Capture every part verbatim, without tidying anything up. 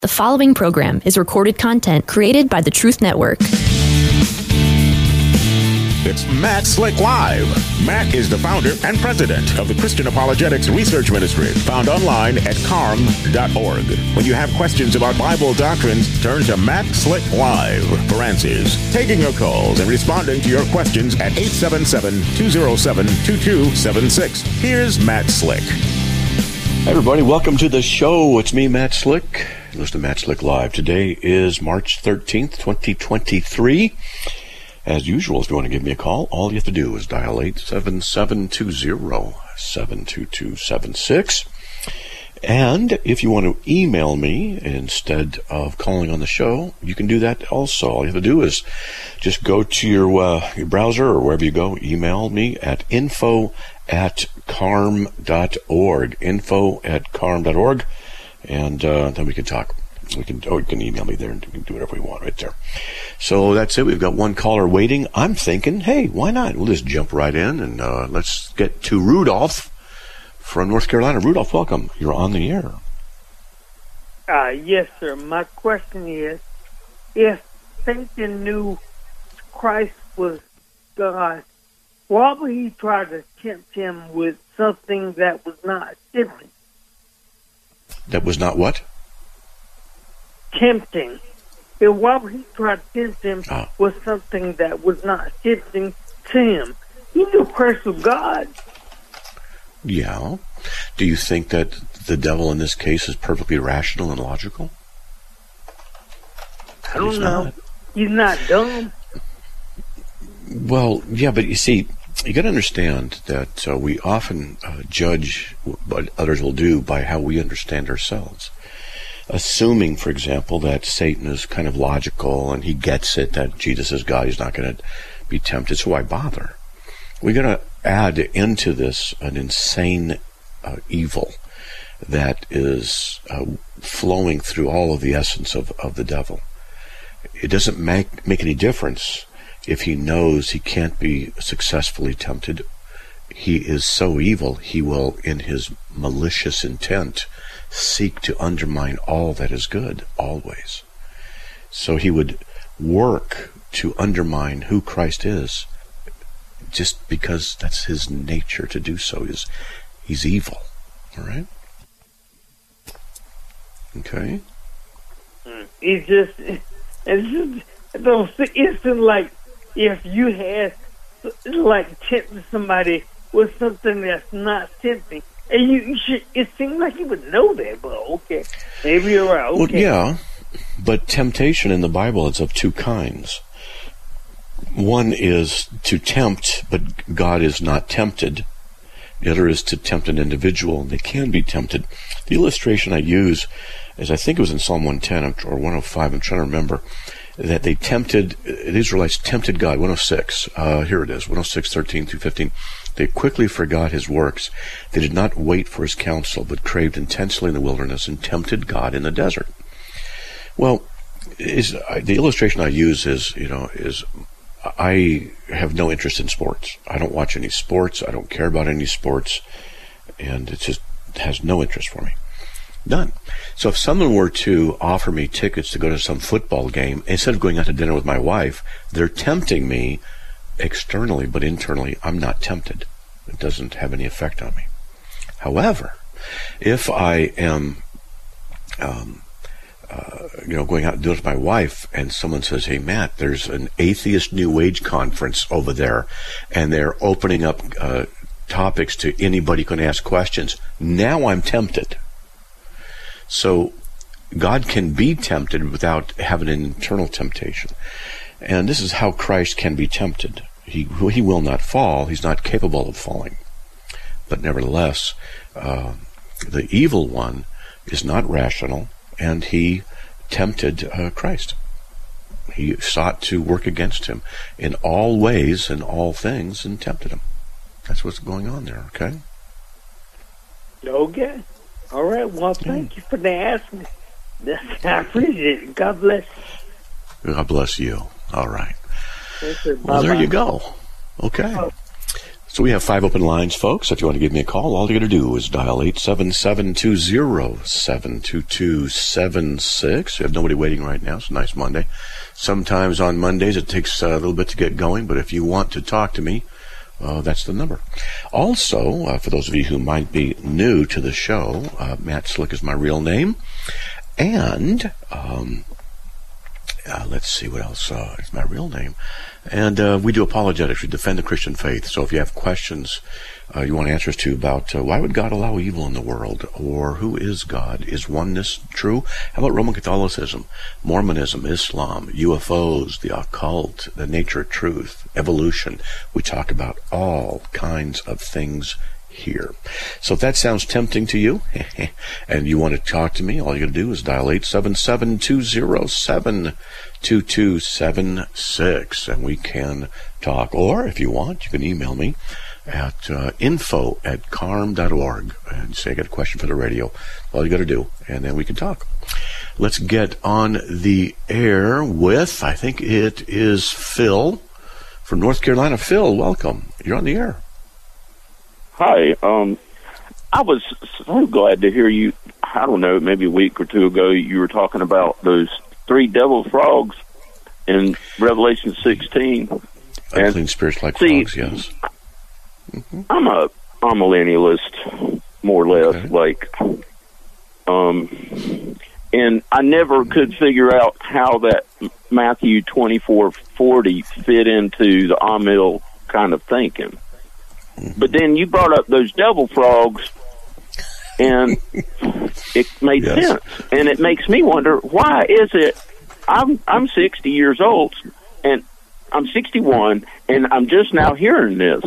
The following program is recorded content created by the Truth Network. It's Matt Slick Live. Matt is the founder and president of the Christian Apologetics Research Ministry, found online at carm dot org. When you have questions about Bible doctrines, turn to Matt Slick Live for answers. Taking your calls and responding to your questions at eight seven seven, two oh seven, two two seven six. Here's Matt Slick. Hey everybody, welcome to the show. It's me, Matt Slick. You listen to Matt Slick Live. Today is March thirteenth, twenty twenty-three. As usual, if you want to give me a call, all you have to do is dial eight seven seven, two oh, seven two two seven six. And if you want to email me instead of calling on the show, you can do that also. All you have to do is just go to your, uh, your browser or wherever you go, email me at info at carm dot org, info at carm dot org, and uh, then we can talk. We can, or you can email me there and we can do whatever we want right there. So that's it. We've got one caller waiting. I'm thinking, hey, why not? We'll just jump right in and uh, let's get to Rudolph from North Carolina. Rudolph, welcome. You're on the air. Uh, yes, sir. My question is, if Satan knew Christ was God, why would he try to tempt him with something that was not tempting? That was not what? Tempting. And why would he try to tempt him oh. with something that was not tempting to him? He knew Christ was God. Yeah. Do you think that the devil in this case is perfectly rational and logical? I don't He's know. Not. He's not dumb. Well, yeah, but you see, you got to understand that uh, we often uh, judge what others will do by how we understand ourselves. Assuming, for example, that Satan is kind of logical and he gets it, that Jesus is God, he's not going to be tempted, so why bother? We're going to add into this an insane uh, evil that is uh, flowing through all of the essence of, of the devil. It doesn't make, make any difference if he knows he can't be successfully tempted. He is so evil, he will, in his malicious intent, seek to undermine all that is good, always. So he would work to undermine who Christ is, just because that's his nature to do so. He's, he's evil, all right? Okay? It's just, it's just, those, it's like if you had, like, tempting somebody with something that's not tempting, and you, you should, it seems like you would know that, but okay. Maybe you're right. Okay. Well, yeah, but temptation in the Bible is of two kinds. One is to tempt, but God is not tempted. The other is to tempt an individual, and they can be tempted. The illustration I use is, I think it was in Psalm one ten or one oh five, I'm trying to remember, that they tempted, the Israelites tempted God, one oh six, uh, here it is, one oh six, thirteen through fifteen. They quickly forgot his works. They did not wait for his counsel, but craved intensely in the wilderness and tempted God in the desert. Well, is, uh, the illustration I use is, you know, is I have no interest in sports. I don't watch any sports. I don't care about any sports. And it just has no interest for me. None. So if someone were to offer me tickets to go to some football game, instead of going out to dinner with my wife, they're tempting me externally, but internally, I'm not tempted. It doesn't have any effect on me. However, if I am, um, uh, you know, going out and doing it with my wife, and someone says, "Hey, Matt, there's an atheist New Age conference over there, and they're opening up uh, topics to anybody who can ask questions," now I'm tempted. So God can be tempted without having an internal temptation. And this is how Christ can be tempted. He he will not fall. He's not capable of falling. But nevertheless, uh, the evil one is not rational, and he tempted uh, Christ. He sought to work against him in all ways and all things and tempted him. That's what's going on there, okay? Okay. All right. Well, thank you for the asking. I appreciate it. God bless you. God bless you. All right. Yes, sir. Well, Bye-bye. there you go. Okay. So we have five open lines, folks. If you want to give me a call, all you got to do is dial eight seven seven, two zero, seven two two seven six. We have nobody waiting right now. It's a nice Monday. Sometimes on Mondays it takes a little bit to get going, but if you want to talk to me, uh, that's the number. Also, uh, for those of you who might be new to the show, uh, Matt Slick is my real name. And um, uh, let's see what else. Uh, it's my real name. And uh, we do apologetics. We defend the Christian faith. So if you have questions uh, you want answers to about uh, why would God allow evil in the world, or who is God? Is oneness true? How about Roman Catholicism, Mormonism, Islam, U F Os, the occult, the nature of truth, evolution? We talk about all kinds of things here. So if that sounds tempting to you and you want to talk to me, all you got to do is dial eight seven seven, two zero seven, two two seven six and we can talk. Or if you want, you can email me at uh, info at carm dot org and say I got a question for the radio. All you got to do, and then we can talk. Let's get on the air with, I think it is Phil from North Carolina. Phil, welcome. You're on the air. Hi. Um, I was so glad to hear you, I don't know, maybe a week or two ago, you were talking about those three devil frogs in Revelation sixteen. Unclean spirits like see, frogs, yes. Mm-hmm. I'm a, I'm a millennialist, more or less, okay. like, um, and I never could figure out how that Matthew twenty-four forty fit into the Amill kind of thinking. But then you brought up those devil frogs, and it made yes. sense. And it makes me wonder, why is it I'm I'm sixty years old, and I'm sixty-one, and I'm just now hearing this.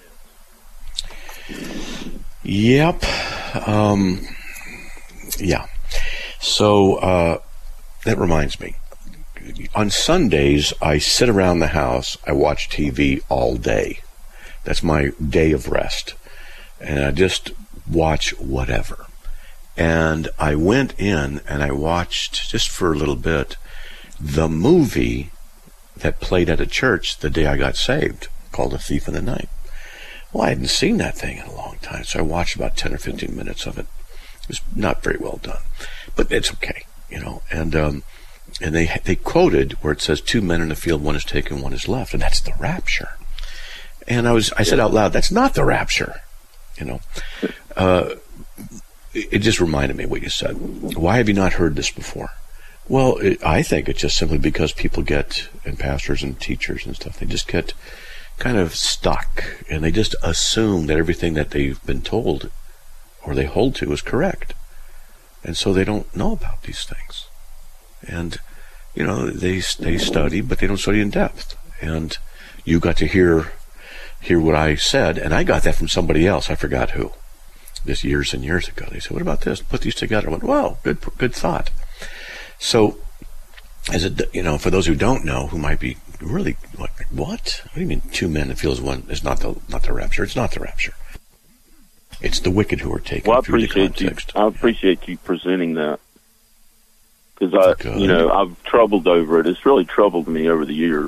Yep. Um, yeah. So uh, that reminds me. On Sundays, I sit around the house. I watch T V all day. That's my day of rest. And I just watch whatever. And I went in and I watched, just for a little bit, the movie that played at a church the day I got saved, called A Thief in the Night. Well, I hadn't seen that thing in a long time, so I watched about ten or fifteen minutes of it. It was not very well done, but it's okay, you know. And um, and they they quoted where it says, two men in the field, one is taken, one is left, and that's the rapture. And I was, I said out loud, that's not the rapture, you know. Uh, it, it just reminded me what you said. Why have you not heard this before? Well, it, I think it's just simply because people get, and pastors and teachers and stuff, they just get kind of stuck, and they just assume that everything that they've been told or they hold to is correct. And so they don't know about these things. And, you know, they they study, but they don't study in depth. And you got to hear... hear what I said, and I got that from somebody else. I forgot who. This years and years ago. They said, what about this? Put these together. I went, wow, good good thought. So, as a, you know, for those who don't know, who might be really like, what? What do you mean two men that feels one is not the not the rapture? It's not the rapture. It's the wicked who are taken. Well, I appreciate you. I appreciate you presenting that, because I, good. you know, I've troubled over it. It's really troubled me over the years.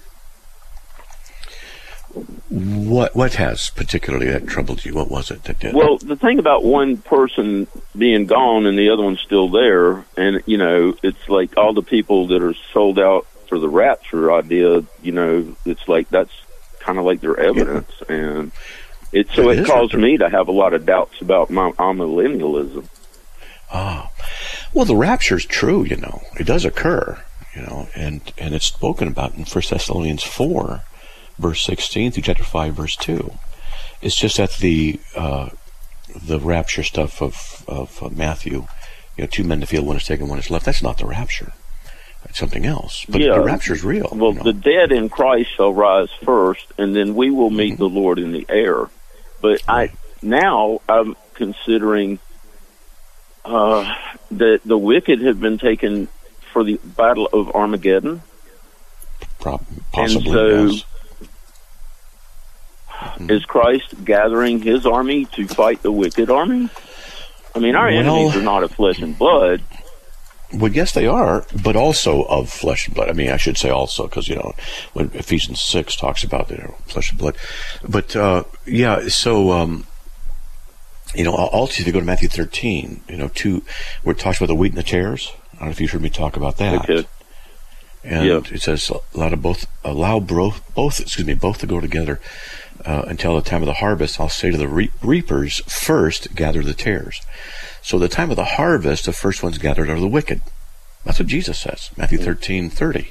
What what has particularly that troubled you? What was it that did? Well, the thing about one person being gone and the other one's still there, and, you know, it's like all the people that are sold out for the rapture idea, you know, it's like that's kind of like their evidence. Yeah. And it so it, it caused me to have a lot of doubts about my amillennialism. Ah, well, the rapture's true, you know. It does occur, you know, and, and it's spoken about in First Thessalonians four. Verse sixteen through chapter five, verse two. It's just that the uh, the rapture stuff of of uh, Matthew, you know, two men in the field, one is taken, one is left. That's not the rapture. It's something else. But yeah. the rapture is real. Well, you know? The dead in Christ shall rise first, and then we will meet mm-hmm. the Lord in the air. But I now I'm considering uh, that the wicked have been taken for the battle of Armageddon. Pro- possibly, and so, yes. Is Christ gathering his army to fight the wicked army? I mean, our well, enemies are not of flesh and blood, Well, yes, they are, but also of flesh and blood. I mean, I should say also, because, you know, when Ephesians six talks about, you know, flesh and blood. But, uh, yeah, so, um, you know, also if you go to Matthew thirteen, you know, two, where it talks about the wheat and the tares. I don't know if you've heard me talk about that. Okay. And yeah. it says, allow to both, allow both, both, excuse me, both to go together uh, until the time of the harvest. I'll say to the re- reapers, first gather the tares. So the time of the harvest, the first ones gathered are the wicked. That's what Jesus says, Matthew thirteen thirty.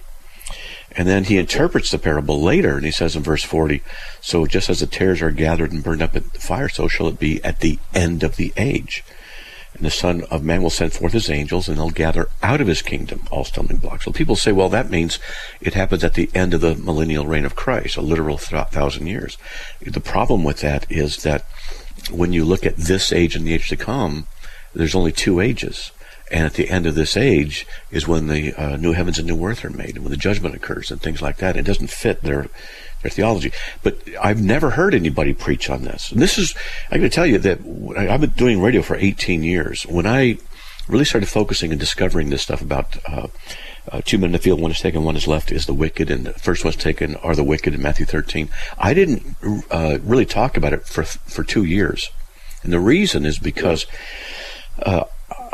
And then he interprets the parable later, and he says in verse forty, so just as the tares are gathered and burned up at the fire, so shall it be at the end of the age. And the Son of Man will send forth his angels, and they'll gather out of his kingdom all stumbling blocks. So people say, well, that means it happens at the end of the millennial reign of Christ, a literal th- thousand years. The problem with that is that when you look at this age and the age to come, there's only two ages. And at the end of this age is when the uh, new heavens and new earth are made, and when the judgment occurs and things like that. It doesn't fit their their theology. But I've never heard anybody preach on this. And this is, I'm going to tell you that I've been doing radio for eighteen years. When I really started focusing and discovering this stuff about uh, uh, two men in the field, one is taken, one is left, is the wicked, and the first one's taken are the wicked in Matthew thirteen. I didn't uh, really talk about it for for two years. And the reason is because uh,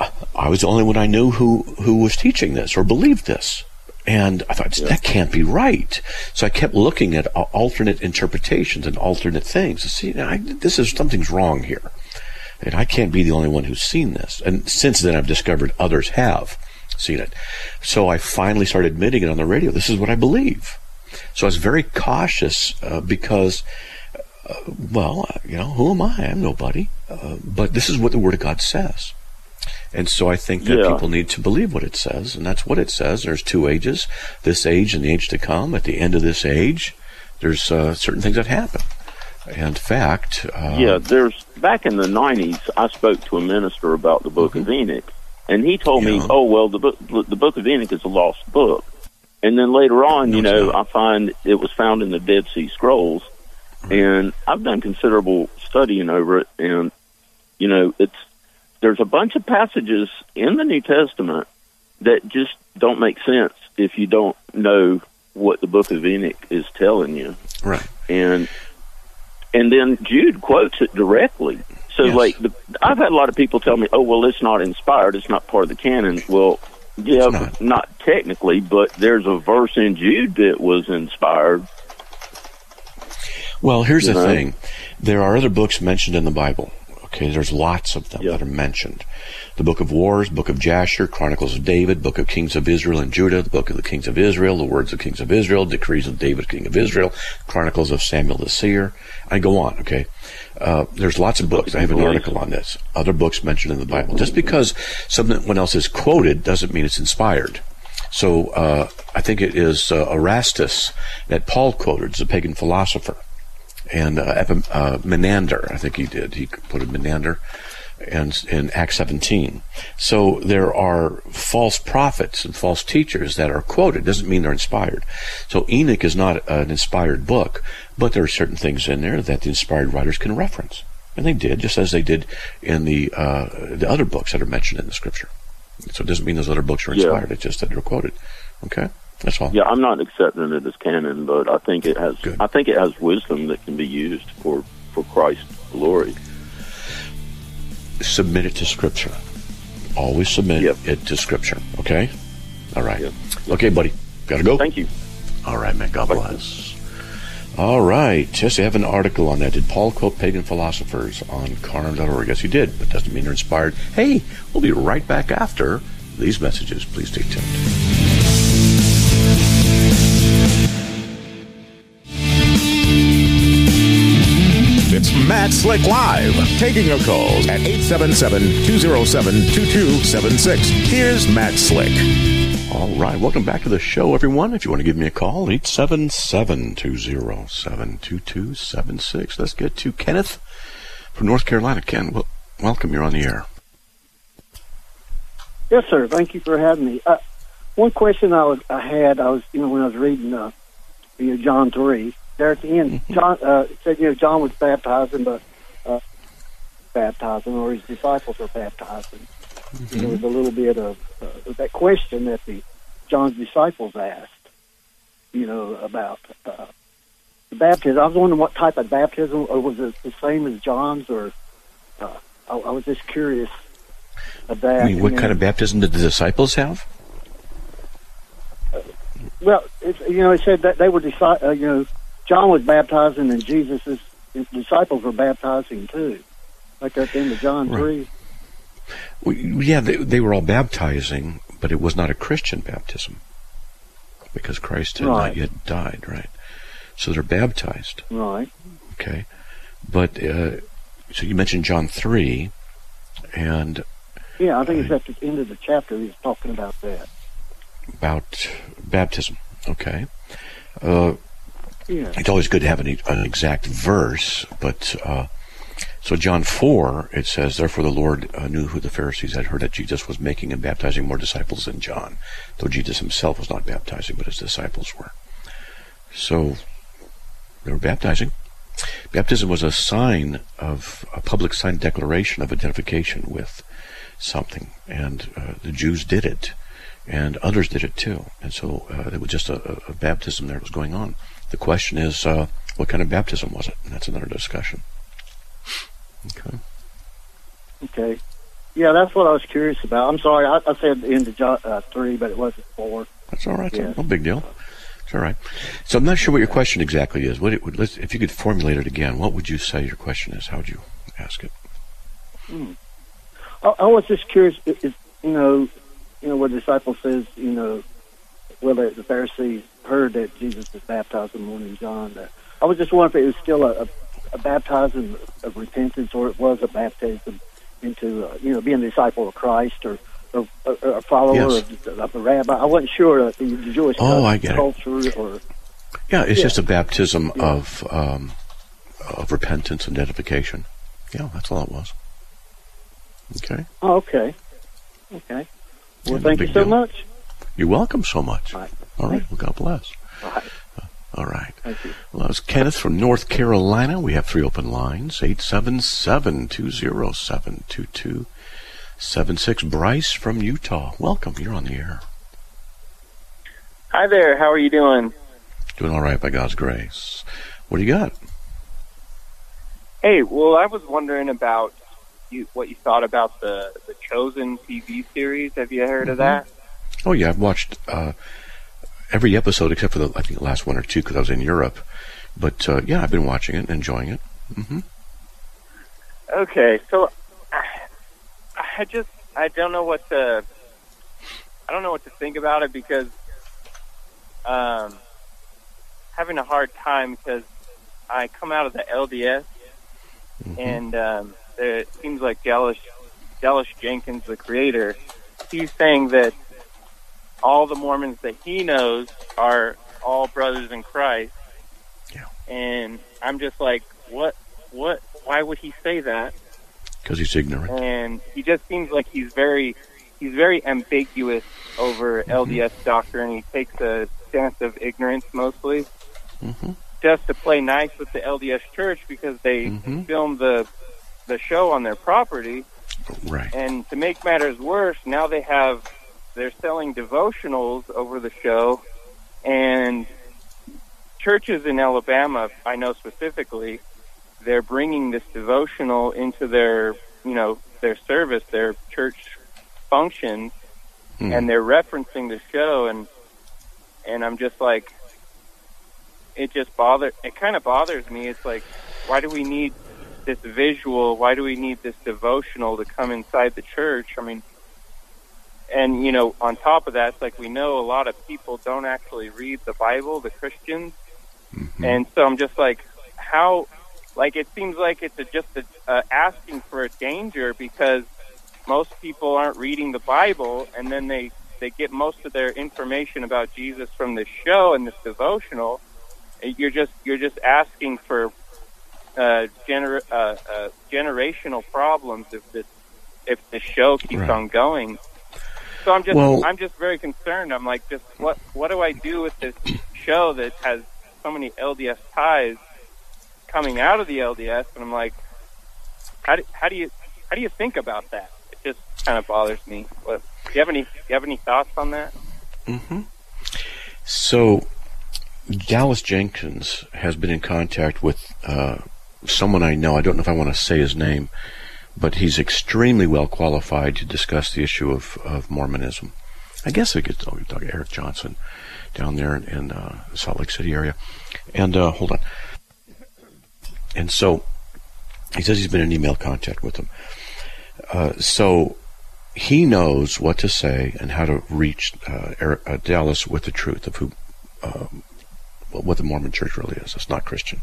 I was the only one I knew who, who was teaching this or believed this. And I thought, that can't be right. So I kept looking at alternate interpretations and alternate things. See, I, this is, something's wrong here. And I can't be the only one who's seen this. And since then, I've discovered others have seen it. So I finally started admitting it on the radio. This is what I believe. So I was very cautious uh, because, uh, well, you know, who am I? I'm nobody. Uh, but this is what the Word of God says. And so I think that yeah. people need to believe what it says, and that's what it says. There's two ages, this age and the age to come. At the end of this age, there's uh, certain things that happen. In fact... Uh, yeah, there's back in the nineties, I spoke to a minister about the Book mm-hmm. of Enoch, and he told yeah. me, oh, well, the book, the Book of Enoch is a lost book. And then later on, no, you know, I find it was found in the Dead Sea Scrolls, mm-hmm. and I've done considerable studying over it, and, you know, it's there's a bunch of passages in the New Testament that just don't make sense if you don't know what the Book of Enoch is telling you. Right. And and then Jude quotes it directly. So, yes. like, the, I've had a lot of people tell me, oh, well, it's not inspired. It's not part of the canon. Well, yeah, not. not technically, but there's a verse in Jude that was inspired. Well, here's you the know? thing. There are other books mentioned in the Bible. Okay, there's lots of them yep. that are mentioned. The Book of Wars, Book of Jasher, Chronicles of David, Book of Kings of Israel and Judah, the Book of the Kings of Israel, the Words of Kings of Israel, Decrees of David, King of Israel, Chronicles of Samuel the Seer. I go on, okay? Uh, there's lots of books. I have an article on this. Other books mentioned in the Bible. Just because someone else is quoted doesn't mean it's inspired. So uh, I think it is uh, Erastus that Paul quoted, as a pagan philosopher. And uh, uh, Menander, I think he did. He quoted Menander and in Acts seventeen. So there are false prophets and false teachers that are quoted. Doesn't mean they're inspired. So Enoch is not an inspired book, but there are certain things in there that the inspired writers can reference. And they did, just as they did in the uh, the other books that are mentioned in the Scripture. So it doesn't mean those other books are inspired. Yeah. It's just that they're quoted. Okay? That's all. Yeah, I'm not accepting it as canon, but I think it has. Good. I think it has wisdom that can be used for, for Christ's glory. Submit it to Scripture. Always submit yep. it to Scripture. Okay. All right. Yep. Okay, buddy. Gotta go. Thank you. All right, man. God Bye. bless. All right. Yes, I have an article on that. Did Paul quote pagan philosophers on carm dot org? Yes, he did, but doesn't mean they're inspired. Hey, we'll be right back after these messages. Please stay tuned. It's Matt Slick Live, taking your calls at eight seven seven, two oh seven, two two seven six. Here's Matt Slick. All right, welcome back to the show, everyone. If you want to give me a call, eight seven seven, two oh seven, two two seven six. Let's get to Kenneth from North Carolina. Ken, well, welcome. You're on the air. Yes, sir. Thank you for having me. Uh, one question I was I had, I was you know when I was reading uh, you know, John three. There at the end, John uh, said, you know, John was baptizing, but uh, baptizing, or his disciples were baptizing. Mm-hmm. There was a little bit of uh, that question that the John's disciples asked, you know, about uh, the baptism. I was wondering what type of baptism, or was it the same as John's, or uh, I, I was just curious of that. I mean, what and kind then, of baptism did the disciples have? Uh, well, it's, you know, it said that they were, deci- uh, you know, John was baptizing and Jesus' his disciples were baptizing too, like at the end of John right. three. Well, yeah, they, they were all baptizing, but it was not a Christian baptism because Christ had right. not yet died, right? So they're baptized. Right. Okay. But, uh, so you mentioned John three, and... Yeah, I think uh, it's at the end of the chapter he's talking about that. About baptism, okay. Uh, yeah. It's always good to have an, an exact verse, but... Uh, So John four, it says, therefore the Lord uh, knew who the Pharisees had heard that Jesus was making and baptizing more disciples than John, though Jesus himself was not baptizing, but his disciples were. So they were baptizing. Baptism was a sign of, a public sign declaration of identification with something, and uh, the Jews did it, and others did it too. And so uh, it was just a, a baptism there that was going on. The question is, uh, what kind of baptism was it? And that's another discussion. Okay. Okay. Yeah, that's what I was curious about. I'm sorry, I, I said the end of John, uh, three, but it wasn't four. That's all right. Yeah. No big deal. It's all right. So I'm not sure what your question exactly is. What it would, let's, if you could formulate it again, what would you say your question is? How would you ask it? Hmm. I, I was just curious. If, if, you know, you know, where the disciple says, you know, whether the Pharisees heard that Jesus was baptized in the morning, John. That I was just wondering if it was still a, a a baptism of repentance, or it was a baptism into, uh, you know, being a disciple of Christ, or, or, or a follower yes. of, of the rabbi. I wasn't sure uh, the Jewish oh, I get culture, it. or yeah, it's yeah. just a baptism yeah. of um, of repentance and identification. Yeah, that's all it was. Okay. Oh, okay. Okay. Well, yeah, thank no you so deal. much. You're welcome so much. All right. All right. Well, God bless. All right. All right. Thank you. Well, that was Kenneth from North Carolina. We have three open lines, eight seven seven, two zero seven, two two seven six. Bryce from Utah. Welcome. You're on the air. Hi there. How are you doing? Doing all right by God's grace. What do you got? Hey, well, I was wondering about you, what you thought about the, the Chosen T V series. Have you heard mm-hmm. of that? Oh, yeah. I've watched... Uh, Every episode except for the, I think, the last one or two because I was in Europe. But, uh, yeah, I've been watching it and enjoying it. Mm-hmm. Okay, so I just, I don't know what to, I don't know what to think about it because um, having a hard time because I come out of the L D S mm-hmm. and um, it seems like Dallas, Dallas Jenkins, the creator, he's saying that all the Mormons that he knows are all brothers in Christ. Yeah. And I'm just like, what, what, why would he say that? Because he's ignorant. And he just seems like he's very, he's very ambiguous over mm-hmm. L D S doctrine. He takes a stance of ignorance mostly, mm-hmm. just to play nice with the L D S church because they mm-hmm. filmed the, the show on their property. Right. And to make matters worse, now they have, they're selling devotionals over the show, and churches in Alabama, I know specifically, they're bringing this devotional into their, you know, their service, their church functions, mm. and they're referencing the show, and and I'm just like, it just bother, it kind of bothers me. It's like, why do we need this visual? Why do we need this devotional to come inside the church? I mean, and, you know, on top of that, it's like we know a lot of people don't actually read the Bible, the Christians. Mm-hmm. And so I'm just like, how, like, it seems like it's a, just a, uh, asking for a danger because most people aren't reading the Bible, and then they, they get most of their information about Jesus from this show and this devotional. You're just, you're just asking for uh, gener- uh, uh, generational problems if this, if this show keeps right. on going. So I'm just, well, I'm just very concerned. I'm like, just what, what do I do with this show that has so many L D S ties coming out of the L D S? And I'm like, how do, how do you, how do you think about that? It just, kind of bothers me. But do you have any? Do you have any thoughts on that? Mm-hmm. So, Dallas Jenkins has been in contact with uh, someone I know. I don't know if I want to say his name, but he's extremely well qualified to discuss the issue of, of Mormonism. I guess we could talk to Eric Johnson down there in, in uh, Salt Lake City area. And uh, hold on. And so he says he's been in email contact with him. Uh, so he knows what to say and how to reach uh, Eric, uh, Dallas with the truth of who, uh, what the Mormon Church really is. It's not Christian.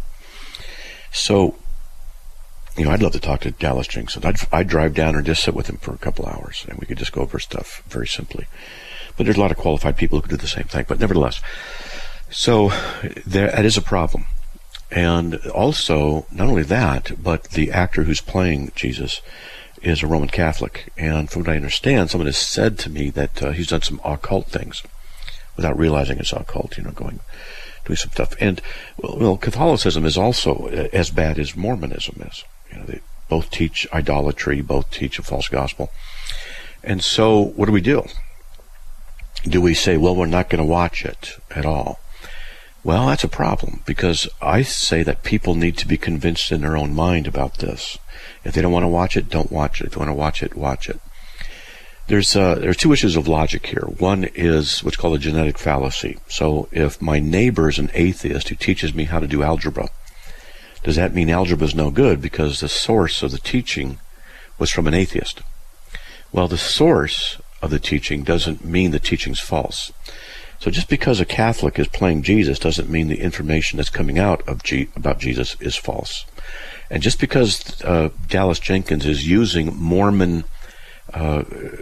So, you know, I'd love to talk to Dallas Jenkins. I'd, I'd drive down or just sit with him for a couple hours, and we could just go over stuff very simply. But there's a lot of qualified people who could do the same thing. But nevertheless, so there, that is a problem. And also, not only that, but the actor who's playing Jesus is a Roman Catholic. And from what I understand, someone has said to me that uh, he's done some occult things without realizing it's occult, you know, going, doing some stuff. And, well, well Catholicism is also as bad as Mormonism is. You know, they both teach idolatry, both teach a false gospel. And so, what do we do? Do we say, well, we're not going to watch it at all? Well, that's a problem, because I say that people need to be convinced in their own mind about this. If they don't want to watch it, don't watch it. If they want to watch it, watch it. There's uh, there are two issues of logic here. One is what's called a genetic fallacy. So if my neighbor is an atheist who teaches me how to do algebra, does that mean algebra is no good because the source of the teaching was from an atheist? Well, the source of the teaching doesn't mean the teaching's false. So just because a Catholic is playing Jesus doesn't mean the information that's coming out of G- about Jesus is false. And just because uh, Dallas Jenkins is using Mormon uh,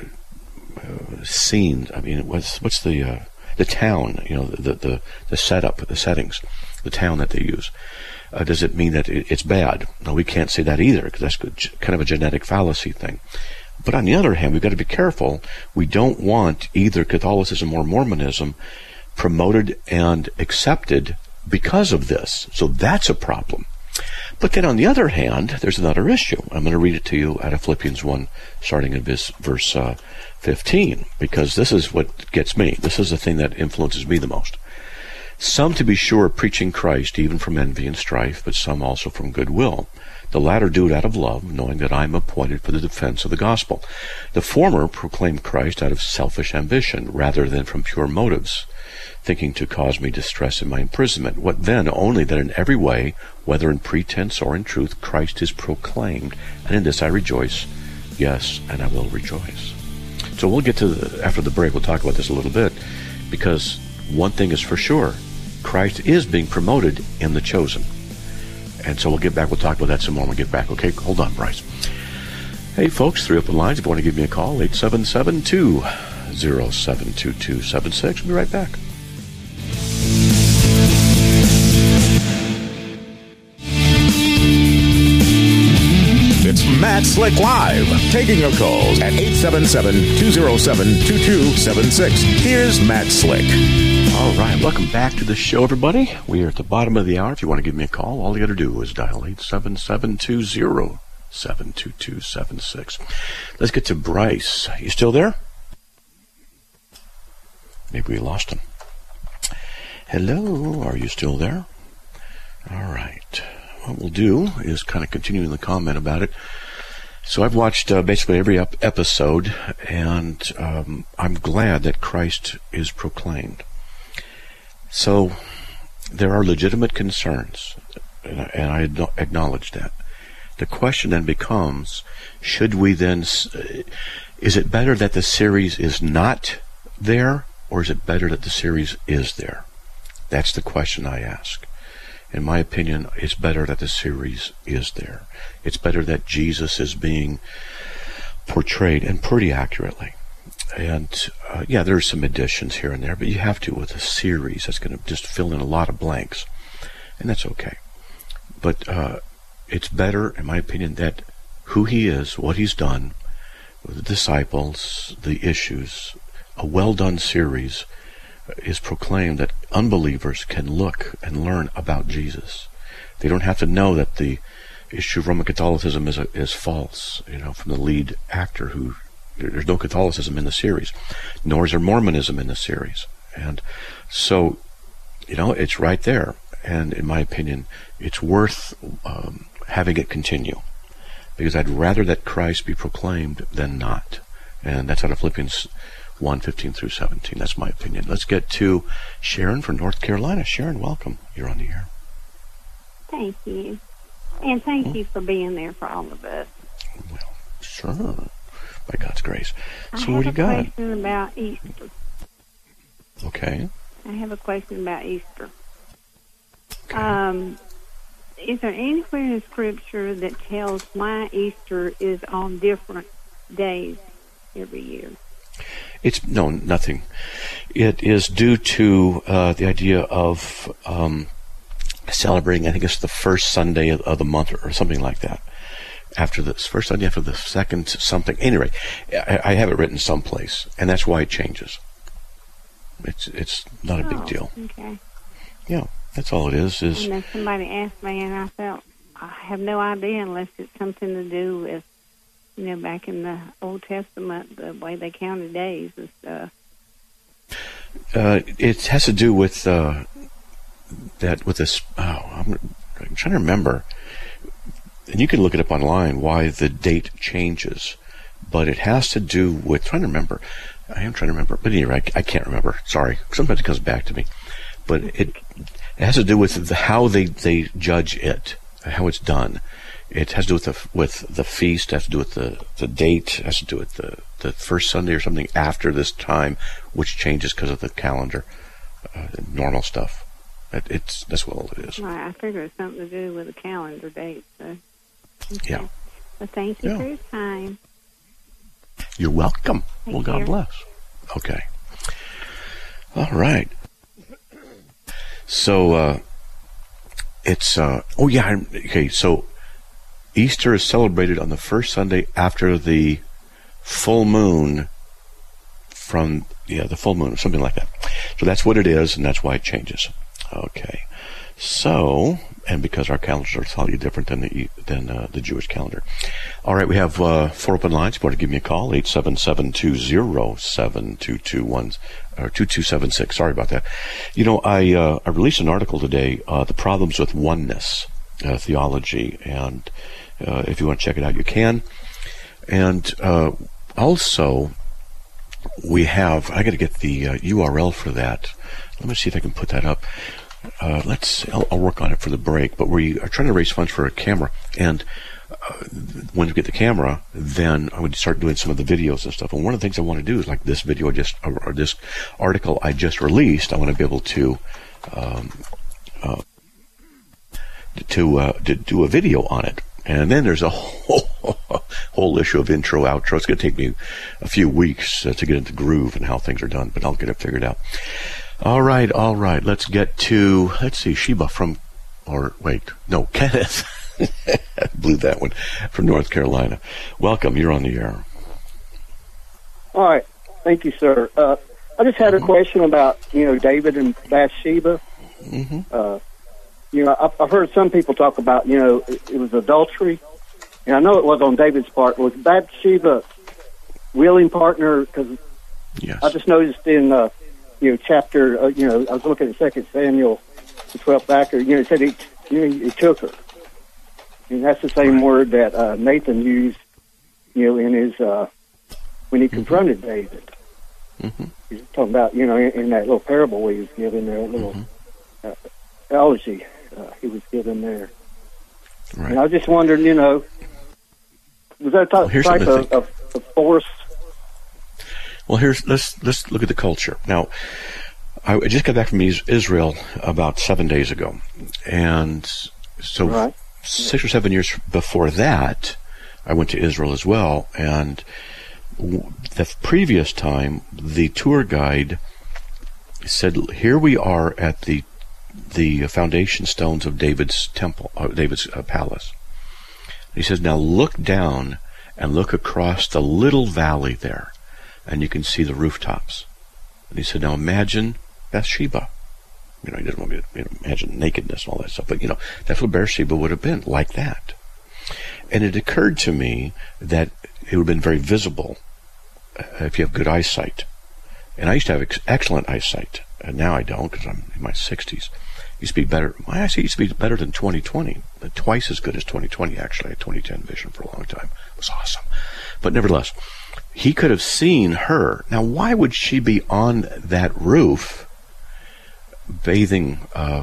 uh, scenes, I mean, what's what's the uh, the town, you know, the the the setup, the settings, the town that they use. Uh, does it mean that it, it's bad? No, we can't say that either, because that's kind of a genetic fallacy thing. But on the other hand, we've got to be careful. We don't want either Catholicism or Mormonism promoted and accepted because of this. So that's a problem. But then on the other hand, there's another issue. I'm going to read it to you out of Philippians one, starting in this verse uh, fifteen, because this is what gets me. This is the thing that influences me the most. Some, to be sure, preaching Christ, even from envy and strife, but some also from goodwill. The latter do it out of love, knowing that I am appointed for the defense of the gospel. The former proclaim Christ out of selfish ambition, rather than from pure motives, thinking to cause me distress in my imprisonment. What then? Only that in every way, whether in pretense or in truth, Christ is proclaimed, and in this I rejoice. Yes, and I will rejoice. So we'll get to the, after the break, we'll talk about this a little bit, because one thing is for sure, Christ is being promoted in the chosen. And so we'll get back. We'll talk about that some more when we get back. Okay, hold on, Bryce. Hey, folks, three open lines. If you want to give me a call, eight seven seven, two oh seven, two two seven six. We'll be right back. It's Matt Slick Live, taking your calls at eight seven seven, two oh seven, two two seven six. Here's Matt Slick. All right, welcome back to the show, everybody. We are at the bottom of the hour. If you want to give me a call, all you got to do is dial eight seven seven, two oh seven, two two seven six. Let's get to Bryce. You still there? Maybe we lost him. Hello, are you still there? All right. What we'll do is kind of continue the comment about it. So I've watched uh, basically every ep- episode, and um, I'm glad that Christ is proclaimed. So there are legitimate concerns, and I, and I acknowledge that. The question then becomes, should we then, is it better that the series is not there, or is it better that the series is there? That's the question I ask. In my opinion, it's better that the series is there. It's better that Jesus is being portrayed, and pretty accurately. And, uh, yeah, there's some additions here and there, but you have to with a series that's going to just fill in a lot of blanks. And that's okay. But uh, it's better, in my opinion, that who he is, what he's done, with the disciples, the issues, a well-done series is proclaimed that unbelievers can look and learn about Jesus. They don't have to know that the issue of Roman Catholicism is, a, is false, you know, from the lead actor who there's no Catholicism in the series, nor is there Mormonism in the series. And so, you know, it's right there. And in my opinion, it's worth um, having it continue, because I'd rather that Christ be proclaimed than not. And that's out of Philippians one, fifteen through seventeen. That's my opinion. Let's get to Sharon from North Carolina. Sharon, welcome. You're on the air. Thank you. And thank hmm? you for being there for all of us. Well, sure. By God's grace. I so what do you got? I have a question about Easter. Okay. I have a question about Easter. Okay. Um, is there anywhere in Scripture that tells why Easter is on different days every year? It's no, nothing. It is due to uh, the idea of um, celebrating, I think it's the first Sunday of, of the month or, or something like that. After the first Sunday, after the second something. Anyway, I, I have it written someplace, and that's why it changes. It's it's not a oh, big deal. Okay. Yeah, that's all it is. Is and then somebody asked me, and I felt I have no idea unless it's something to do with, you know, back in the Old Testament, the way they counted days and stuff. Uh, it has to do with uh, that. With this, oh, I'm, I'm trying to remember. And you can look it up online why the date changes, but it has to do with trying to remember. I am trying to remember, but anyway, I, I can't remember. Sorry, sometimes it comes back to me. But it, it has to do with the, how they, they judge it, how it's done. It has to do with the with the feast. It has to do with the, the date. It has to do with the, the first Sunday or something after this time, which changes because of the calendar, uh, normal stuff. It, it's that's what it is. Right, I figure it's something to do with the calendar date. So. Okay. Yeah. Well, thank you yeah. for your time. You're welcome. Take well, God care. bless. Okay. All right. So, uh, it's, uh, oh yeah, okay, so Easter is celebrated on the first Sunday after the full moon from, yeah, the full moon, something like that. So that's what it is, and that's why it changes. Okay. So, and because our calendars are slightly different than the than uh, the Jewish calendar. All right, we have uh, four open lines. If you want to give me a call, eight seven seven, two zero seven, two two one or two two seven six. Sorry about that. You know, I uh, I released an article today, uh, the problems with oneness uh, theology, and uh, if you want to check it out, you can. And uh, also, we have. I got to get the uh, U R L for that. Let me see if I can put that up. Uh, let's. I'll, I'll work on it for the break. But we are trying to raise funds for a camera, and uh, when we get the camera, then I would start doing some of the videos and stuff. And one of the things I want to do is like this video, I just or this article I just released. I want to be able to um, uh, to uh, to do a video on it. And then there's a whole whole issue of intro, outro. It's going to take me a few weeks uh, to get into the groove and how things are done, but I'll get it figured out. All right, all right. Let's get to, let's see, Sheba from, or wait, no, Kenneth. Blew that one, from North Carolina. Welcome, you're on the air. All right, thank you, sir. Uh, I just had mm-hmm. a question about, you know, David and Bathsheba. Mm-hmm. Uh, you know, I've, I've heard some people talk about, you know, it, it was adultery. And I know it was on David's part. Was Bathsheba willing partner? Because yes. I just noticed in, uh, you know, chapter, uh, you know, I was looking at Second Samuel, the twelfth chapter, you know, it said he, you know, he took her. And that's the same right. word that uh, Nathan used, you know, in his, uh, when he mm-hmm. confronted David. Mm-hmm. He's talking about, you know, in, in that little parable he was given there, a little mm-hmm. uh, elegy uh, he was given there. Right. And I was just wondering, you know, was that a well, type of, of, of force? Well, here's let's let's look at the culture. Now, I just got back from Israel about seven days ago, and so right. six or seven years before that, I went to Israel as well. And the previous time, the tour guide said, "Here we are at the the foundation stones of David's temple, uh, David's uh, palace." He says, "Now look down and look across the little valley there, and you can see the rooftops." And he said, "Now imagine Bathsheba." You know, he doesn't want me to you know, imagine nakedness and all that stuff, but you know, that's what Bathsheba would have been, like that. And it occurred to me that it would have been very visible uh, if you have good eyesight. And I used to have ex- excellent eyesight. And now I don't because I'm in my sixties. Used to be better. My eyesight used to be better than twenty twenty. Twice as good as twenty twenty, actually. I had twenty ten vision for a long time. It was awesome. But nevertheless, he could have seen her. Now, why would she be on that roof bathing uh,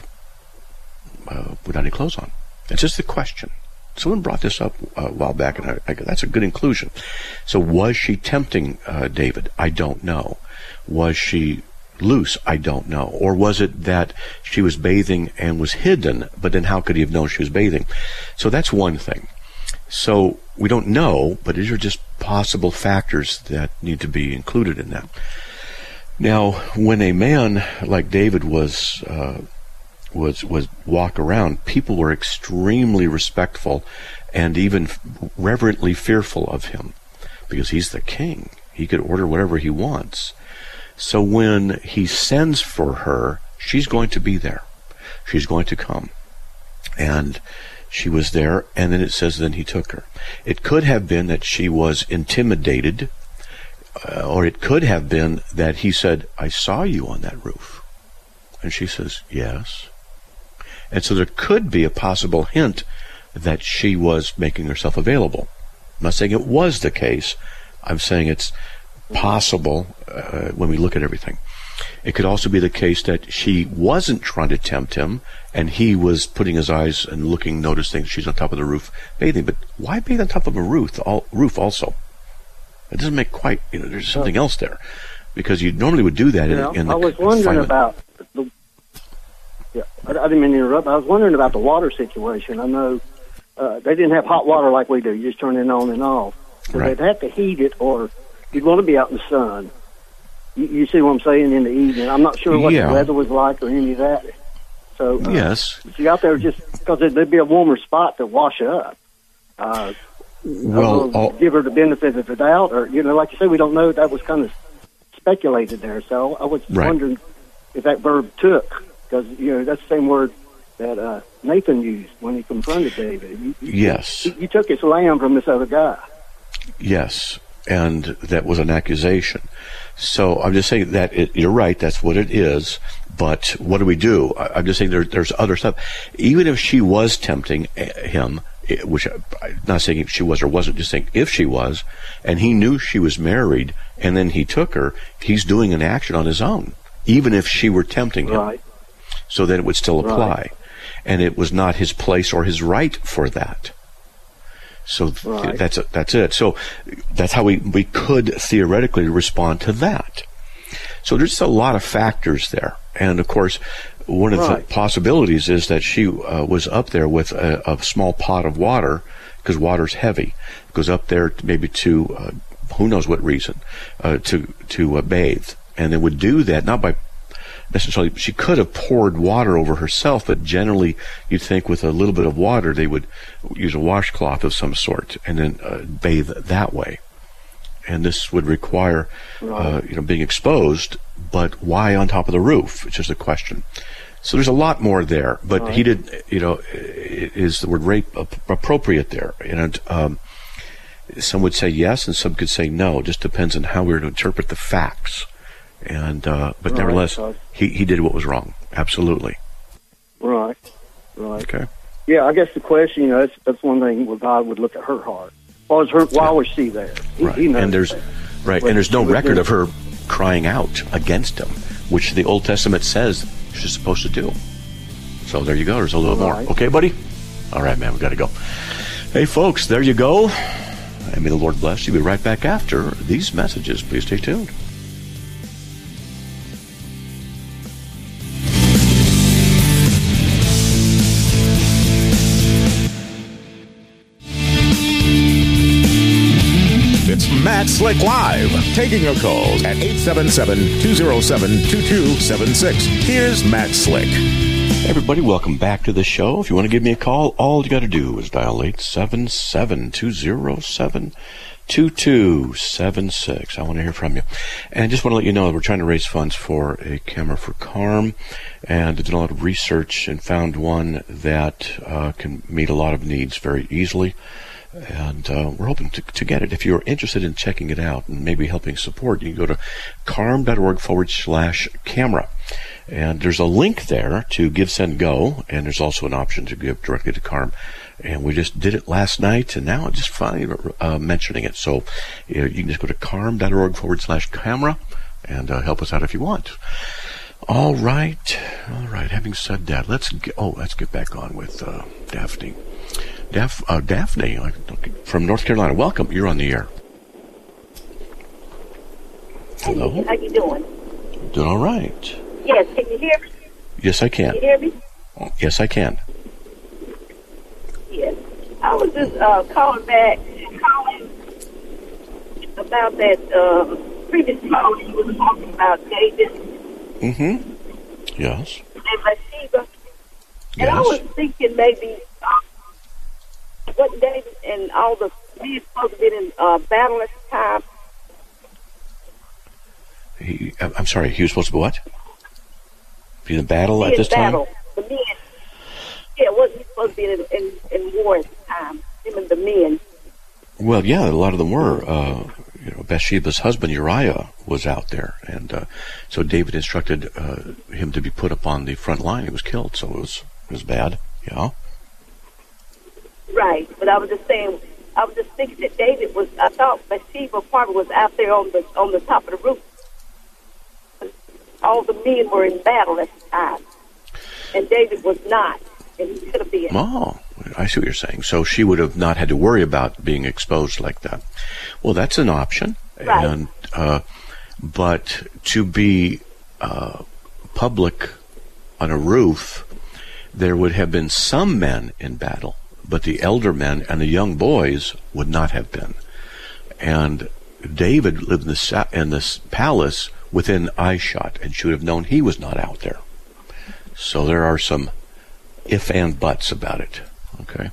uh, without any clothes on? It's just the question. Someone brought this up uh, a while back, and I, I go, that's a good inclusion. So was she tempting uh, David? I don't know. Was she loose? I don't know. Or was it that she was bathing and was hidden, but then how could he have known she was bathing? So that's one thing. So we don't know, but these are just possible factors that need to be included in that. Now, when a man like David was uh, was was walk around, people were extremely respectful and even reverently fearful of him, because he's the king. He could order whatever he wants. So when he sends for her, she's going to be there. She's going to come. And she was there, and then it says then he took her. It could have been that she was intimidated, uh, or it could have been that he said, I saw you on that roof. And she says, yes. And so there could be a possible hint that she was making herself available. I'm not saying it was the case. I'm saying it's possible uh, when we look at everything. It could also be the case that she wasn't trying to tempt him, and he was putting his eyes and looking, noticing she's on top of the roof bathing. But why bathe on top of a roof? All, roof also. It doesn't make quite. You know, there's something else there, because you normally would do that in, yeah, in the. I was wondering about the. Yeah, I, I didn't mean to interrupt. I was wondering about the water situation. I know uh, they didn't have hot water like we do. You just turn it on and off. So Right. they'd have to heat it, or you'd want to be out in the sun. You, you see what I'm saying, in the evening. I'm not sure what Yeah. the weather was like or any of that. So uh, Yes. if you're out there just because there'd be a warmer spot to wash up. Uh, Well, I all, give her the benefit of the doubt, or you know, like you said, we don't know. That was kind of speculated there. So I was Right. wondering if that verb took, because you know that's the same word that uh, Nathan used when he confronted David. You, you, yes. you, you took his lamb from this other guy. Yes, and that was an accusation. So I'm just saying that it, you're right, that's what it is, but what do we do? I, I'm just saying there, there's other stuff. Even if she was tempting him, which I'm not saying if she was or wasn't, just saying if she was, and he knew she was married, and then he took her, he's doing an action on his own, even if she were tempting him. Right. So then it would still apply. Right. And it was not his place or his right for that. So th- Right. that's that's it. So that's how we, we could theoretically respond to that. So there's just a lot of factors there. And of course, one of Right. the possibilities is that she uh, was up there with a, a small pot of water, because water's heavy. It goes up there maybe to, uh, who knows what reason, uh, to, to uh, bathe. And they would do that, not by necessarily, she could have poured water over herself, but generally you'd think with a little bit of water they would use a washcloth of some sort and then uh, bathe that way. And this would require uh, you know, being exposed, but why on top of the roof? It's just a question. So there's a lot more there, but Right. he did, you know, is the word rape appropriate there? And um, some would say yes, and some could say no. It just depends on how we're to interpret the facts. And uh, but Right, nevertheless, so- he, he did what was wrong. Absolutely. Right. Right. Okay. Yeah, I guess the question, you know, that's, that's one thing where God would look at her heart. Why was her? Why was she there? He, Right. he knows And there's that. right, But and there's no she was record there. of her crying out against him, which the Old Testament says she's supposed to do. So there you go. There's a little Right. more. Okay, buddy? All right, man, we got to go. Hey, folks, there you go. And may the Lord bless you. We'll be right back after these messages. Please stay tuned. It's Matt Slick Live, taking your calls at eight seven seven, two oh seven, two two seven six. Here's Matt Slick. Hey everybody, welcome back to the show. If you want to give me a call, all you got to do is dial eight seven seven, two oh seven, two two seven six. I want to hear from you. And I just want to let you know that we're trying to raise funds for a camera for Carm, and did a lot of research and found one that uh, can meet a lot of needs very easily. And uh, we're hoping to, to get it. If you're interested in checking it out and maybe helping support, you can go to carm.org forward slash camera. And there's a link there to Give, Send, Go, and there's also an option to give directly to Carm. And we just did it last night, and now I'm just finally uh, mentioning it. So you know, you can just go to carm.org forward slash camera and uh, help us out if you want. All right. All right. Having said that, let's get, oh, let's get back on with uh, Daphne. Daph, uh, Daphne from North Carolina. Welcome. You're on the air. Hello. Hey, how you doing? Doing all right. Yes. Can you hear me? Yes, I can. Can you hear me? Yes, I can. Yes. I was just uh, calling back, calling about that uh, previous call you were talking about David. Mm-hmm. Yes. And Bathsheba. And Yes. I was thinking maybe uh, what David and all the men supposed to be in uh, battle at the time. He, I'm sorry, he was supposed to be what? Be in battle at this battle. time? The men. Yeah, wasn't he supposed to be in, in, in war at the time? Him and the men. Well, yeah, a lot of them were. Uh, you know, Bathsheba's husband Uriah was out there, and uh, so David instructed uh, him to be put up on the front line. He was killed, so it was it was bad. Yeah. Right, but I was just saying, I was just thinking that David was. I thought Bathsheba probably was out there on the on the top of the roof. All the men were in battle at the time, and David was not, and he could have been. Oh, I see what you're saying. So she would have not had to worry about being exposed like that. Well, that's an option. Right. And uh, but to be uh, public on a roof, there would have been some men in battle, but the elder men and the young boys would not have been. And David lived in the sa- in this palace within eyeshot, and should have known he was not out there. So there are some if and buts about it. Okay.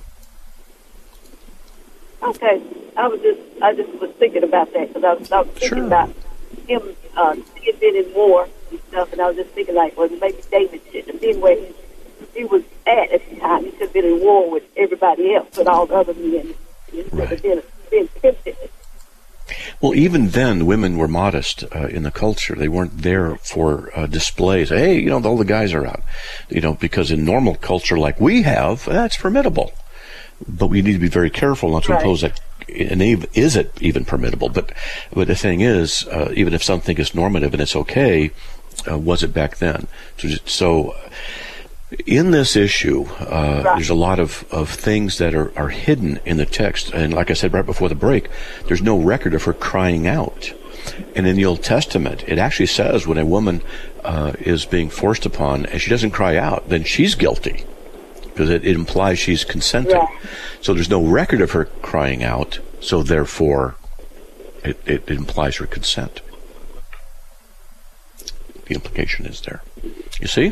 Okay, I was just I just was thinking about that because I was, I was thinking Sure. about him uh, he had been in war and stuff, and I was just thinking like, well, maybe David shouldn't have been where he he was at at the time. He should have been in war with everybody else, with all the other men. He should Right. have been, been tempted. Well, even then, women were modest uh, in the culture. They weren't there for uh, displays. Hey, you know, all the guys are out. You know, because in normal culture like we have, that's formidable. But we need to be very careful not to Right. impose that. And even, is it even permittable? But but the thing is, uh, even if something is normative and it's okay, uh, was it back then? So, so in this issue, uh, Right. there's a lot of, of things that are, are hidden in the text. And like I said right before the break, there's no record of her crying out. And in the Old Testament, it actually says when a woman uh, is being forced upon and she doesn't cry out, then she's guilty, because it, it implies she's consenting. Right. So there's no record of her crying out, so therefore it, it implies her consent. The implication is there. You see?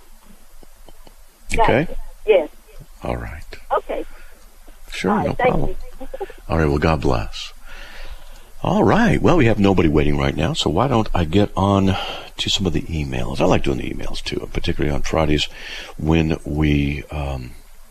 Okay? Gotcha. Yes. All right. Okay. Sure, All right, no thank problem. you. All right, well, God bless. All right, well, we have nobody waiting right now, so why don't I get on to some of the emails. I like doing the emails, too, particularly on Fridays when we... Um,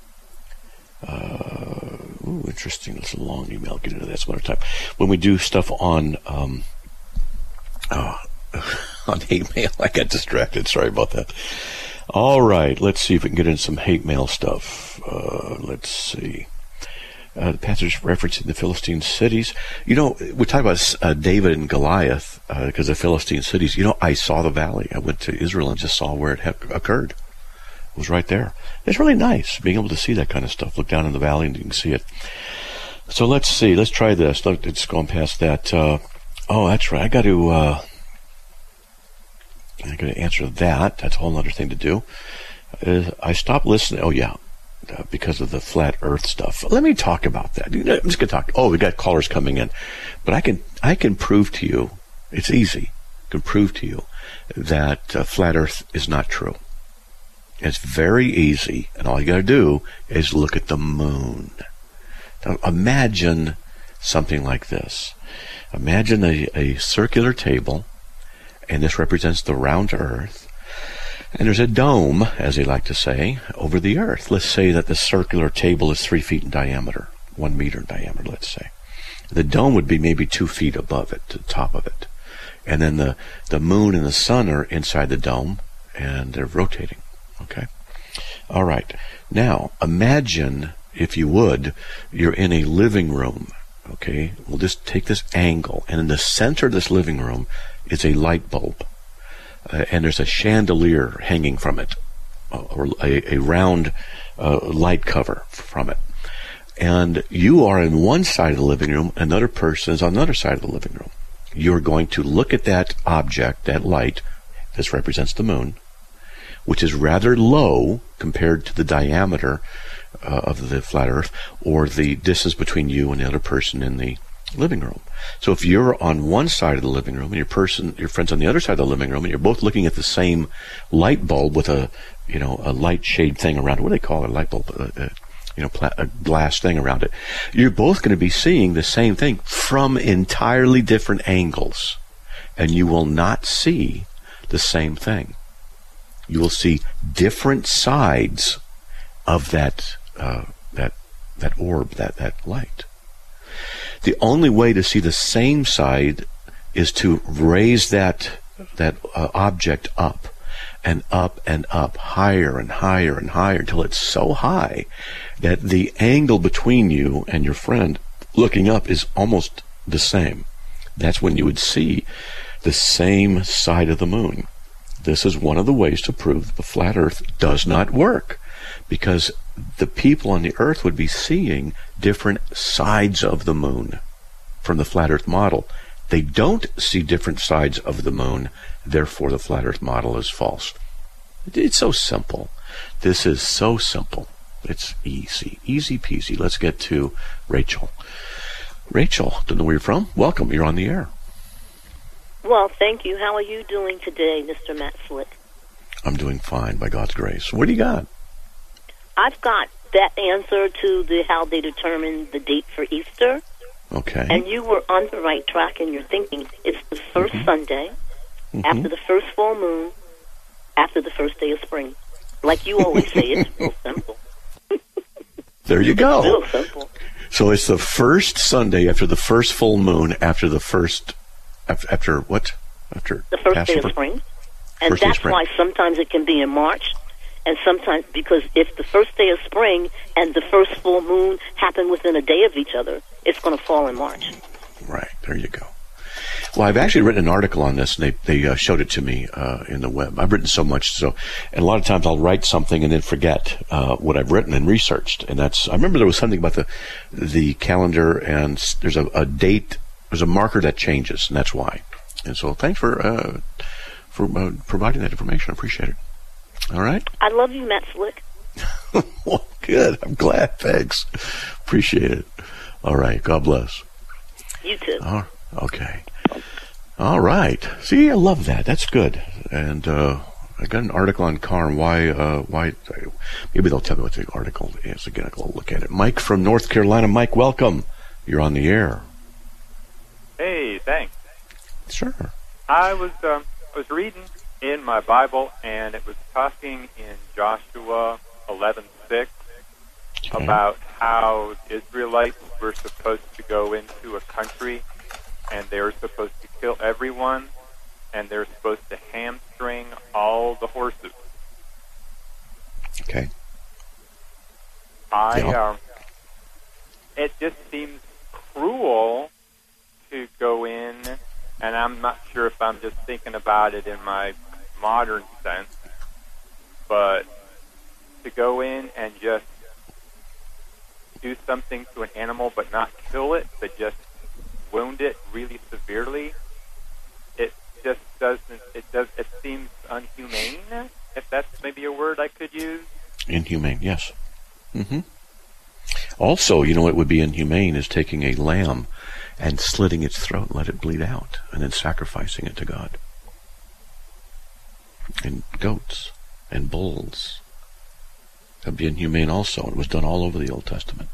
uh, ooh, interesting. It's a long email. Get into that some other time. When we do stuff on... Um, oh, on hate mail, I got distracted. Sorry about that. All right, let's see if we can get into some hate mail stuff. Uh, let's see. Uh, the passage referencing the Philistine cities. You know, we talk about uh, David and Goliath because uh, of Philistine cities. You know, I saw the valley. I went to Israel and just saw where it had occurred. It was right there. It's really nice being able to see that kind of stuff. Look down in the valley and you can see it. So let's see. Let's try this. Let's go on past that. Uh, oh, that's right. I got to... Uh, I'm going to answer that. That's a whole other thing to do. Uh, I stopped listening. Oh, yeah, uh, because of the flat Earth stuff. Let me talk about that. I'm just going to talk. Oh, we got callers coming in, but I can I can prove to you. It's easy. I can prove to you that uh, flat Earth is not true. It's very easy, and all you got to do is look at the moon. Now, imagine something like this. Imagine a, a circular table. And this represents the round earth. And there's a dome, as they like to say, over the earth. Let's say that the circular table is three feet in diameter. one meter in diameter, let's say. The dome would be maybe two feet above it, to the top of it. And then the, the moon and the sun are inside the dome, and they're rotating. Okay? All right. Now, imagine, if you would, you're in a living room. Okay? We'll just take this angle, and in the center of this living room is a light bulb. Uh, and there's a chandelier hanging from it, or a, a round uh, light cover from it. And you are in one side of the living room, another person is on the other side of the living room. You're going to look at that object, that light, this represents the moon, which is rather low compared to the diameter uh, of the flat earth, or the distance between you and the other person in the living room. So if you're on one side of the living room and your person, your friend's on the other side of the living room, and you're both looking at the same light bulb with a, you know, a light shade thing around it. What do they call it? A light bulb? Uh, uh, you know, pla- a glass thing around it. You're both going to be seeing the same thing from entirely different angles, and you will not see the same thing. You will see different sides of that uh, that that orb, that that light. The only way to see the same side is to raise that that uh, object up and up and up, higher and higher and higher, until it's so high that the angle between you and your friend looking up is almost the same. That's when you would see the same side of the moon. This is one of the ways to prove the flat earth does not work, because the people on the earth would be seeing different sides of the moon from the flat earth model. They don't see different sides of the moon, therefore the flat earth model is false. It's so simple. This is so simple. It's easy. Easy peasy. Let's get to Rachel. Rachel, don't know where you're from. Welcome. You're on the air. Well, thank you. How are you doing today, Mister Matt Slick? I'm doing fine, by God's grace. What do you got? I've got that answer to the how they determine the date for Easter. Okay. And you were on the right track in your thinking. It's the first mm-hmm. Sunday, mm-hmm. after the first full moon, after the first day of spring. Like you always say, it's real simple. There you go. It's real simple. So it's the first Sunday after the first full moon, after the first, after, after what? After the first Passover? Day of spring. And first that's spring. why sometimes it can be in March, and sometimes, because if the first day of spring and the first full moon happen within a day of each other, it's going to fall in March. Right. There you go. Well, I've actually written an article on this, and they they uh, showed it to me uh, in the web. I've written so much, so and a lot of times I'll write something and then forget uh, what I've written and researched. And that's I remember there was something about the the calendar, and there's a, a date, there's a marker that changes, and that's why. And so, thanks for uh, for uh, providing that information. I appreciate it. All right. I love you, Matt Slick. Well, good. I'm glad. Thanks. Appreciate it. All right. God bless. You too. Oh, okay. All right. See, I love that. That's good. And uh, I got an article on Carm. Why? Uh, why? Maybe they'll tell me what the article is. Again, I'll look at it. Mike from North Carolina. Mike, welcome. You're on the air. Hey, thanks. Sure. I was um, I was reading in my Bible, and it was talking in Joshua eleven six okay. about how Israelites were supposed to go into a country, and they were supposed to kill everyone, and they were supposed to hamstring all the horses. Okay. I yeah. um, it just seems cruel to go in, and I'm not sure if I'm just thinking about it in my modern sense, but to go in and just do something to an animal but not kill it, but just wound it really severely, it just doesn't, it does, it seems unhumane, if that's maybe a word I could use. Inhumane, yes. Mm-hmm. Also, you know what would be inhumane is taking a lamb and slitting its throat and let it bleed out, and then sacrificing it to God. And goats and bulls. That would be inhumane also. It was done all over the Old Testament.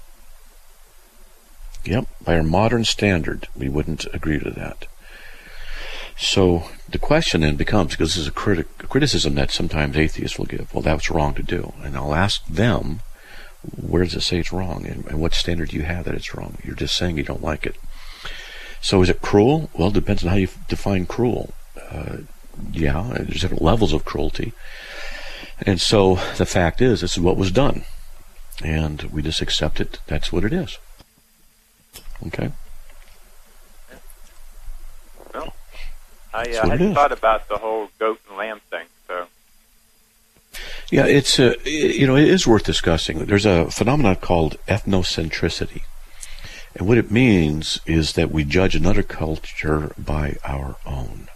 Yep, by our modern standard, we wouldn't agree to that. So the question then becomes, because this is a, criti- a criticism that sometimes atheists will give, well, that's wrong to do. And I'll ask them, where does it say it's wrong? And, and what standard do you have that it's wrong? You're just saying you don't like it. So is it cruel? Well, it depends on how you define cruel. Uh, yeah, there's different levels of cruelty. And so the fact is, this is what was done. And we just accept it. That's what it is. Okay? Well, I, uh, I hadn't thought about the whole goat and lamb thing, so... Yeah, it's uh, you know, it is worth discussing. There's a phenomenon called ethnocentricity. And what it means is that we judge another culture by our own.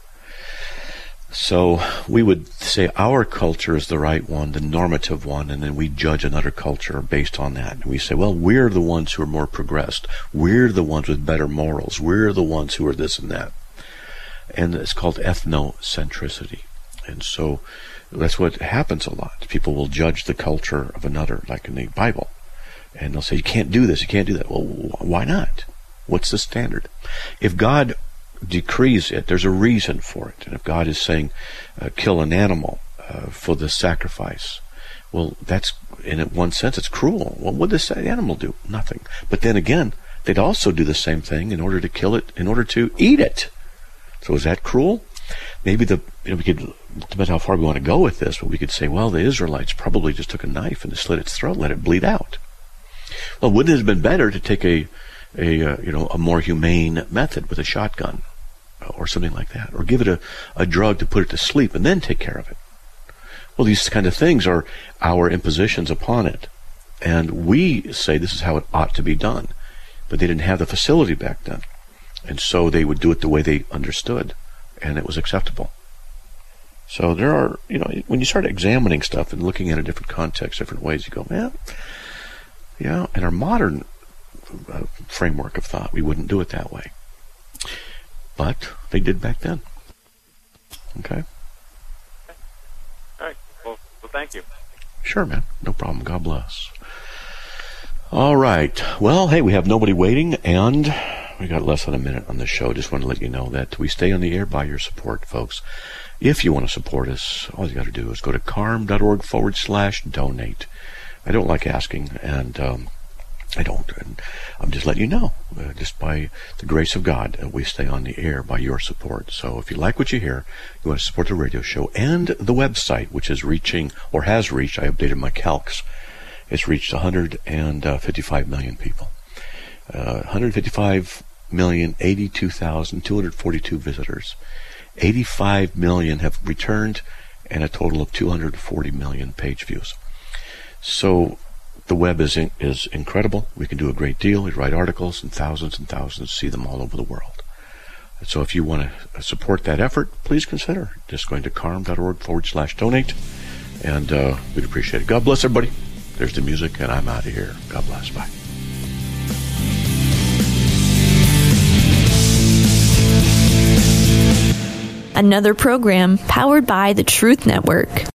So we would say our culture is the right one, the normative one, and then we judge another culture based on that. And we say, well, we're the ones who are more progressed. We're the ones with better morals. We're the ones who are this and that. And it's called ethnocentricity. And so that's what happens a lot. People will judge the culture of another, like in the Bible. And they'll say, you can't do this, you can't do that. Well, why not? What's the standard? If God decrees it, there's a reason for it. And if God is saying, uh, kill an animal uh, for the sacrifice, well, that's, in one sense, it's cruel. Well, what does that animal do? Nothing. But then again, they'd also do the same thing in order to kill it, in order to eat it. So is that cruel? Maybe the, you know, we could, depends how far we want to go with this, but we could say, well, the Israelites probably just took a knife and slit its throat, let it bleed out. Well, wouldn't it have been better to take a, a uh, you know, a more humane method with a shotgun or something like that, or give it a, a drug to put it to sleep and then take care of it? Well, these kind of things are our impositions upon it, and we say this is how it ought to be done, but they didn't have the facility back then, and so they would do it the way they understood, and it was acceptable. So there are, you know, when you start examining stuff and looking at a different context, different ways, you go, man, yeah, in our modern uh, framework of thought, we wouldn't do it that way. But they did back then. Okay? All right. Well, well, thank you. Sure, man. No problem. God bless. All right. Well, hey, we have nobody waiting, and we got less than a minute on the show. Just want to let you know that we stay on the air by your support, folks. If you want to support us, all you got to do is go to carm.org forward slash donate. I don't like asking, and um, I don't. And I'm just letting you know, uh, just by the grace of God, uh, we stay on the air by your support. So if you like what you hear, you want to support the radio show and the website, which is reaching, or has reached, I updated my calcs, it's reached one hundred fifty-five million people. Uh, one hundred fifty-five million, eighty-two thousand, two hundred forty-two visitors. eighty-five million have returned, and a total of two hundred forty million page views. So the web is in, is incredible. We can do a great deal. We write articles, and thousands and thousands see them all over the world. And so if you want to support that effort, please consider just going to carm.org forward slash donate, and uh, we'd appreciate it. God bless everybody. There's the music, and I'm out of here. God bless. Bye. Another program powered by the Truth Network.